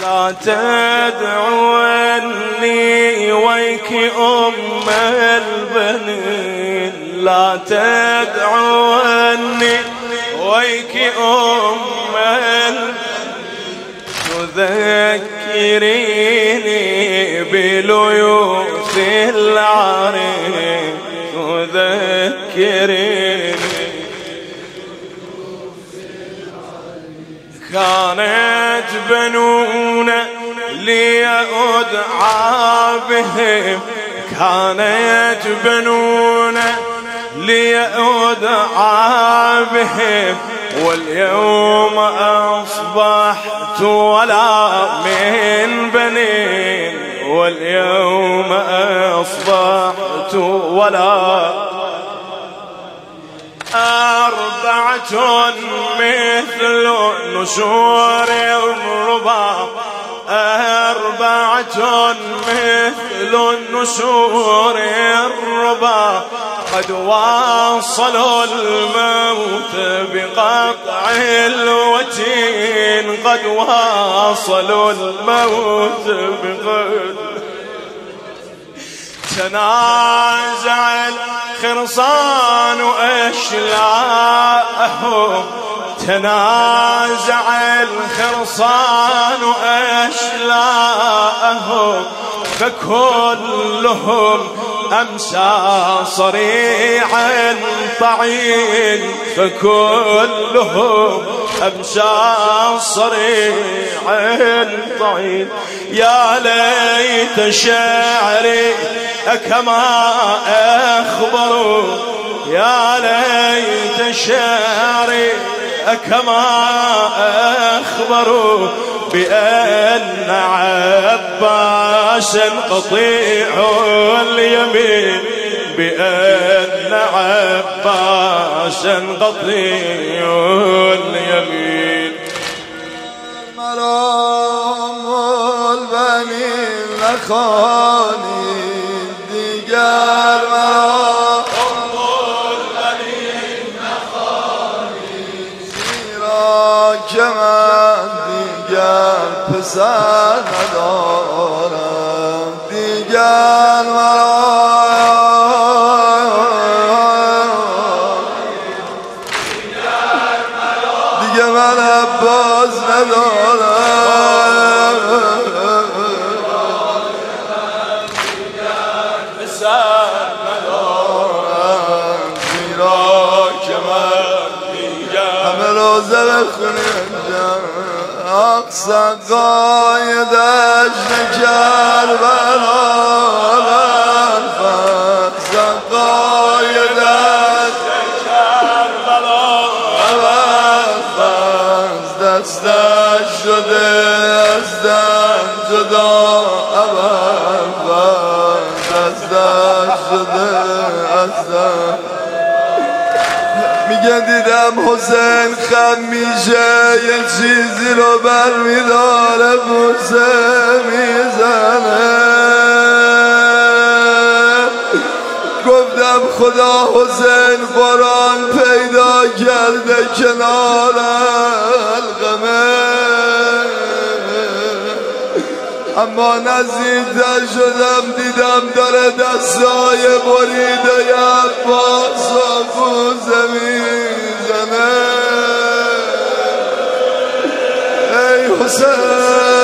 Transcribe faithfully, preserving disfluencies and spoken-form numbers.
لا تدعوني ويك أم البنين، لا تدعوني ويك أم البنين، تذكريني بليوث العرين، تذكريني. كانت بنونا لي أدعى بهم، كانت بنونا لي أدعى بهم، واليوم أصبحت ولا من بنين، واليوم أصبحت ولا. أربعة مثل نشور الرباب، أربعة مثل النشور الرباب، قد واصلوا الموت بقطع الوتين، قد واصلوا الموت بقطع. تنازع الخرصان أشلاءهم، تنازع الخرصان أشلاءهم، فكلهم أمسى صريعا طعين، فكلهم أمسى صريعا طعين. يا ليت شعري كما أخبروا، يا ليت شعري كما أخبروا بأن عباسا قطيع اليمين، بأن عباسا قطيع اليمين. مرام البنين لخاني دیگر، مرام البنین نخوانی، زیرا که من دیگر پسر ندارم، دیگر مرام دیگر من عباس ندارم، سقای دشت کربلا، سقای دشت کربلا، دستش شده از دم جدا، دستش شده از دم. میگه دیدم حسین خم میشه، یه چیزی رو بر میداره بوسه میزنه. گفتم خدا حسین قرآن پیدا کرده کنار حلقمه، اما نزدیکتر شدم دیدم داره دستای بریده ی عباس و بوسه میزنه. ای حسین